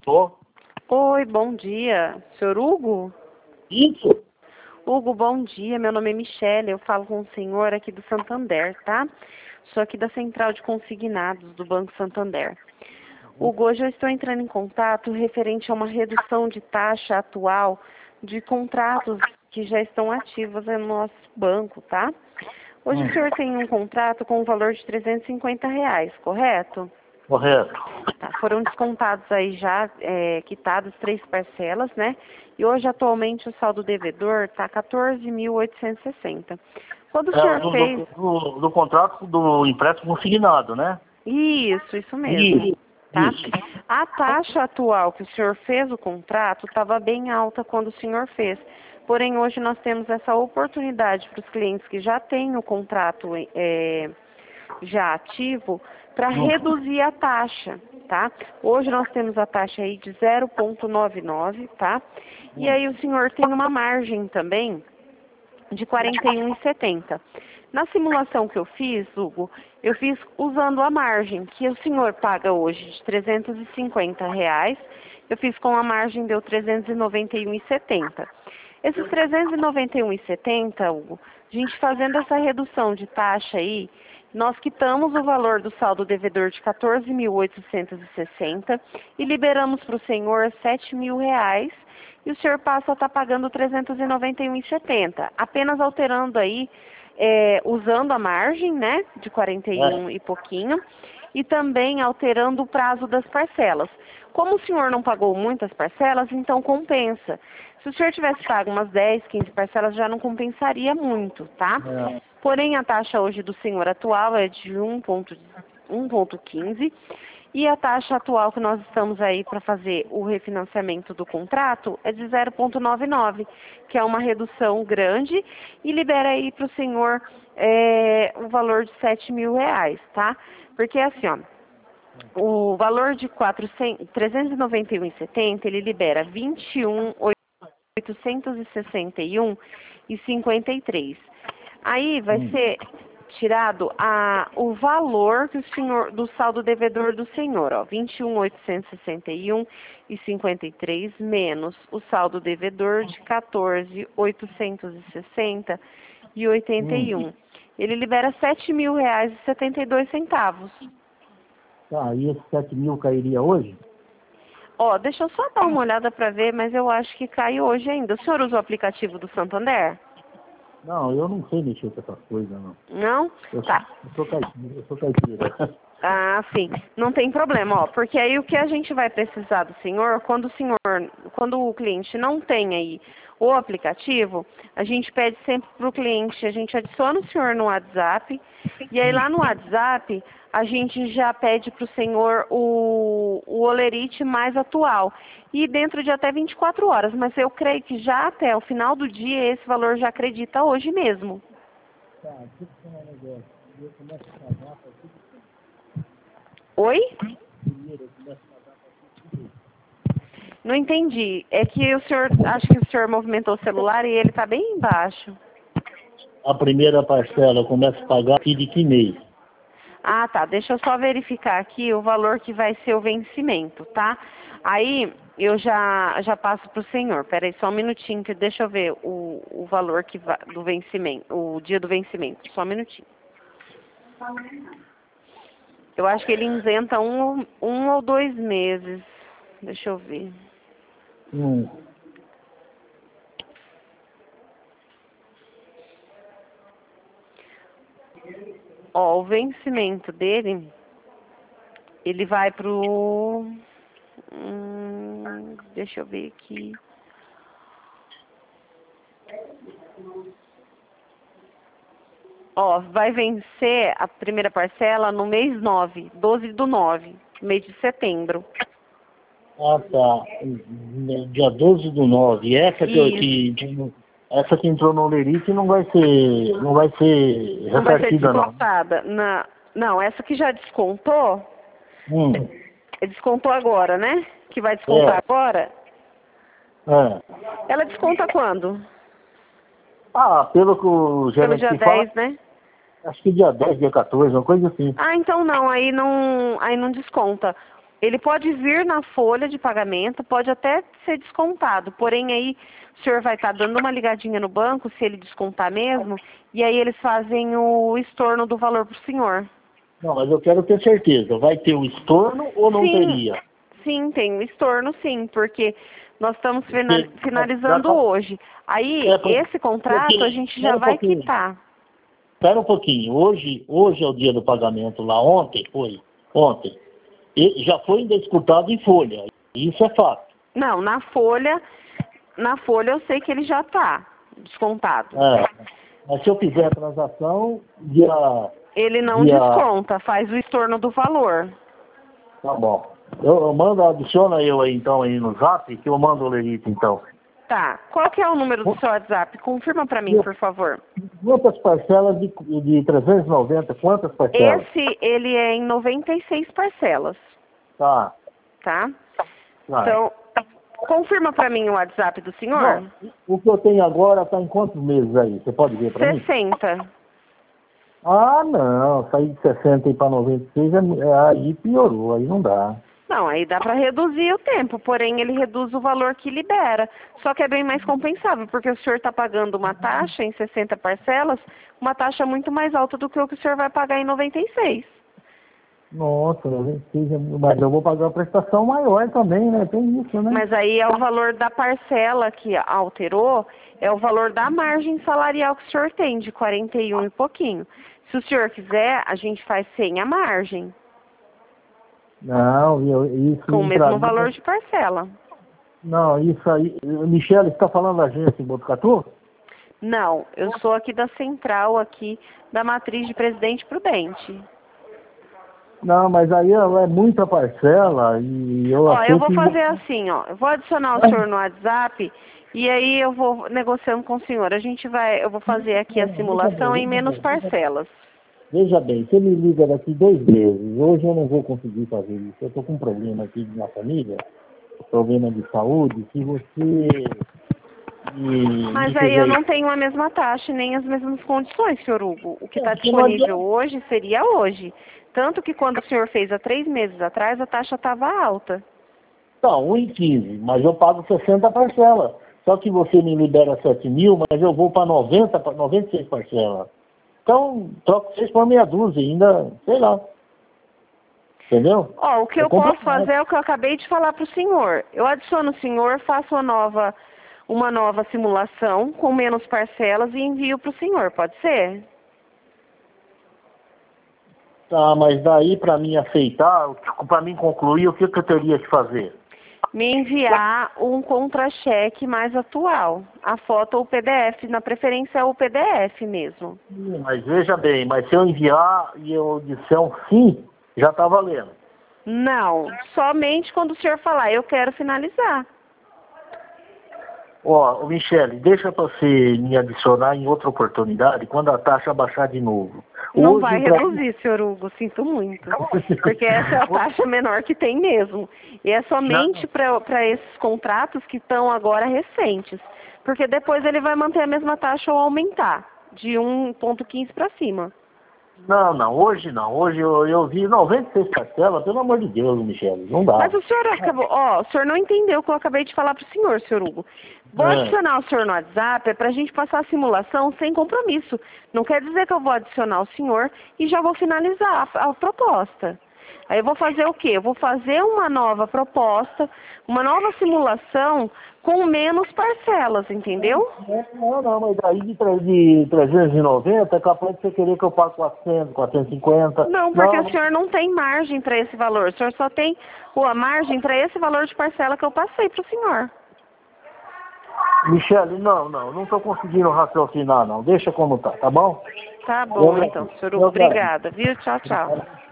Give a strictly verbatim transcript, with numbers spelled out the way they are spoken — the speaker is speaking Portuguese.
Tô. Oi, bom dia. Senhor Hugo? Isso. Hugo, bom dia. Meu nome é Michele. Eu falo com o senhor aqui do Santander, tá? Sou aqui da Central de Consignados do Banco Santander. Hugo, hoje eu estou entrando em contato referente a uma redução de taxa atual de contratos que já estão ativos no nosso banco, tá? Hoje Hum. o senhor tem um contrato com um valor de trezentos e cinquenta reais, correto? Correto. Tá, foram descontados aí já, é, quitados três parcelas, né? E hoje, atualmente, o saldo devedor está quatorze mil oitocentos e sessenta. Quando o É senhor do, fez... do, do, do contrato do empréstimo consignado, né? Isso, isso mesmo, Isso. tá? Isso. A taxa atual que o senhor fez o contrato estava bem alta quando o senhor fez. Porém, hoje nós temos essa oportunidade para os clientes que já têm o contrato é, já ativo para Hum. reduzir a taxa, tá? Hoje nós temos a taxa aí de zero vírgula noventa e nove, tá? E aí o senhor tem uma margem também de quarenta e um reais e setenta centavos. Na simulação que eu fiz, Hugo, eu fiz usando a margem que o senhor paga hoje de trezentos e cinquenta reais, eu fiz com a margem deu trezentos e noventa e um reais e setenta centavos. Esses trezentos e noventa e um reais e setenta centavos, Hugo, a gente fazendo essa redução de taxa aí, nós quitamos o valor do saldo devedor de quatorze mil oitocentos e sessenta e liberamos para o senhor sete mil reais e o senhor passa a estar pagando trezentos e noventa e um reais e setenta centavos, apenas alterando aí, é, usando a margem, né, de quarenta e um É. e pouquinho, e também alterando o prazo das parcelas. Como o senhor não pagou muitas parcelas, então compensa. Se o senhor tivesse pago umas dez, quinze parcelas, já não compensaria muito, tá? É. Porém, a taxa hoje do senhor atual é de um vírgula quinze e a taxa atual que nós estamos aí para fazer o refinanciamento do contrato é de zero vírgula noventa e nove, que é uma redução grande e libera aí para o senhor é, o valor de sete mil reais, tá? Porque assim, ó, o valor de quatrocentos, trezentos e noventa e um reais e setenta, ele libera vinte e um mil oitocentos e sessenta e um reais e cinquenta e três. Aí vai Hum. ser tirado a, o valor que o senhor, do saldo devedor do senhor, ó, vinte e um mil oitocentos e sessenta e um reais e cinquenta e três menos o saldo devedor de quatorze mil oitocentos e sessenta reais e oitenta e um. Hum. Ele libera sete mil reais e setenta e dois centavos. Tá, e esse sete mil cairia hoje? Ó, deixa eu só dar uma olhada para ver, mas eu acho que cai hoje ainda. O senhor usa o aplicativo do Santander? Não, eu não sei mexer com essas coisas, não. Não? Eu, Tá. eu sou caipira, eu sou caipira. Ah, sim. Não tem problema, ó. Porque aí o que a gente vai precisar do senhor, quando o senhor, quando o cliente não tem aí o aplicativo, a gente pede sempre para o cliente, a gente adiciona o senhor no WhatsApp, e aí lá no WhatsApp a gente já pede para o senhor o, o olerite mais atual. E dentro de até vinte e quatro horas, mas eu creio que já até o final do dia esse valor já acredita hoje mesmo. Tá, deixa eu te falar um negócio. Eu começo a pagar a partir Oi? do primeiro, eu começo a pagar a partir do primeiro. Não entendi. É que o senhor, acho que o senhor movimentou o celular e ele está bem embaixo. A primeira parcela eu começo a pagar aqui de que mês? Ah, tá. Deixa eu só verificar aqui o valor que vai ser o vencimento, tá? Aí eu já, já passo para o senhor. Peraí, só um minutinho, que deixa eu ver o, o valor que vai, do vencimento, o dia do vencimento. Só um minutinho. Eu acho que ele isenta um, um ou dois meses. Deixa eu ver. Hum. Ó, o vencimento dele, ele vai pro... Hum, deixa eu ver aqui. Ó, vai vencer a primeira parcela no mês nove, doze do nove, mês de setembro. Ah, tá. No dia doze do nove. Essa que, eu- Isso. que, essa que entrou no Lerite não vai ser, não vai ser Não vai ser ressarcida, não. descontada. Na, não, essa que já descontou, Hum. descontou agora, né? Que vai descontar É. agora. É. Ela desconta quando? Ah, pelo que o Pelo gerente dia que fala, dez, né? acho que dia dez, dia quatorze, uma coisa assim. Ah, então não, aí não, aí não desconta. Ele pode vir na folha de pagamento, pode até ser descontado, porém aí o senhor vai estar dando uma ligadinha no banco, se ele descontar mesmo, e aí eles fazem o estorno do valor para o senhor. Não, mas eu quero ter certeza. Vai ter o estorno ou não Sim, teria? sim, tem o estorno sim, porque nós estamos fina- Porque- finalizando já tá- hoje. Aí, É, por- esse contrato porque- a gente espera já um vai pouquinho. quitar. Espera um pouquinho. Hoje, hoje é o dia do pagamento lá. Ontem foi. Ontem. E já foi descontado em folha. Isso é fato. Não, na folha, na folha eu sei que ele já está descontado. É. Mas se eu fizer a transação, dia... Ele não dia... desconta, faz o estorno do valor. Tá bom. Eu, eu mando, adiciona eu aí então aí no zap, que eu mando o lerito então. Tá. Qual que é o número do seu WhatsApp? Confirma para mim, por favor. Quantas parcelas de, de trezentos e noventa? Quantas parcelas? Esse, ele é em noventa e seis parcelas, Tá. tá? Vai. Então, confirma para mim o WhatsApp do senhor. Não, o que eu tenho agora está em quantos meses aí? Você pode ver para mim? sessenta. Ah, não. Sair de sessenta para noventa e seis, é, aí piorou. Aí não dá. Não, aí dá para reduzir o tempo, porém ele reduz o valor que libera. Só que é bem mais compensável, porque o senhor está pagando uma taxa em sessenta parcelas, uma taxa muito mais alta do que o que o senhor vai pagar em noventa e seis. Nossa, noventa e seis, é- mas eu vou pagar a prestação maior também, né? Tem isso, né? Mas aí é o valor da parcela que alterou, é o valor da margem salarial que o senhor tem, de quarenta e um e pouquinho. Se o senhor quiser, a gente faz sem a margem, Não, eu, isso... com o pra mesmo mim- valor de parcela. Não, isso aí... Michele, você está falando da agência em Botucatu? Não, eu sou aqui da central, aqui da matriz de Presidente Prudente. Não, mas aí é muita parcela e eu Ó, achei eu vou que... fazer assim, ó. Eu vou adicionar o senhor no WhatsApp e aí eu vou negociando com o senhor. A gente vai, eu vou fazer aqui a simulação em menos parcelas. Veja bem, você me liga daqui dois meses. Hoje eu não vou conseguir fazer isso. Eu estou com um problema aqui na família, problema de saúde, se você... me- Mas me aí eu fizer não tenho a mesma taxa nem as mesmas condições, senhor Hugo. O que está Porque não disponível adianta. hoje seria hoje. Tanto que quando o senhor fez há três meses atrás, a taxa estava alta. Não, um e quinze, mas eu pago sessenta parcelas. Só que você me libera sete mil, mas eu vou para noventa, pa- noventa e seis parcelas. Então, troco seis por meia dúzia, ainda, sei lá. Entendeu? Ó, o que É eu posso complicado. fazer é o que eu acabei de falar para o senhor. Eu adiciono o senhor, faço uma nova, uma nova simulação com menos parcelas e envio para o senhor, pode ser? Tá, mas daí para mim aceitar, para mim concluir, o que, que eu teria que fazer? Me enviar um contra-cheque mais atual. A foto ou o P D F, na preferência é o P D F mesmo. Sim, mas veja bem, mas se eu enviar e eu disser um sim, já está valendo. Não, somente quando o senhor falar, eu quero finalizar. Ó, ô Michele, deixa para você me adicionar em outra oportunidade quando a taxa baixar de novo. Não Hoje, vai pra- reduzir, senhor Hugo, sinto muito. Porque essa é a taxa menor que tem mesmo. E é somente para esses contratos que estão agora recentes. Porque depois ele vai manter a mesma taxa ou aumentar, de um ponto quinze para cima. Não, não, hoje não. Hoje eu, eu vi noventa e seis parcelas, pelo amor de Deus, Michele, não dá. Mas o senhor acabou, ó, o senhor não entendeu o que eu acabei de falar para o senhor, senhor Hugo. Vou É. adicionar o senhor no WhatsApp, é para a gente passar a simulação sem compromisso. Não quer dizer que eu vou adicionar o senhor e já vou finalizar a, a proposta. Aí eu vou fazer o quê? Eu vou fazer uma nova proposta, uma nova simulação com menos parcelas, entendeu? Não, não, mas daí de, tre- de trezentos e noventa é capaz de você querer que eu pague quatrocentos, quatrocentos e cinquenta. Não, porque o senhor não tem margem para esse valor. O senhor só tem pô, a margem para esse valor de parcela que eu passei para o senhor. Michele, não, não, não estou conseguindo raciocinar, não. Deixa como tá, tá bom? Tá bom, Eu- então, senhor eu- Hugo. Obrigada, viu? Tchau, tchau.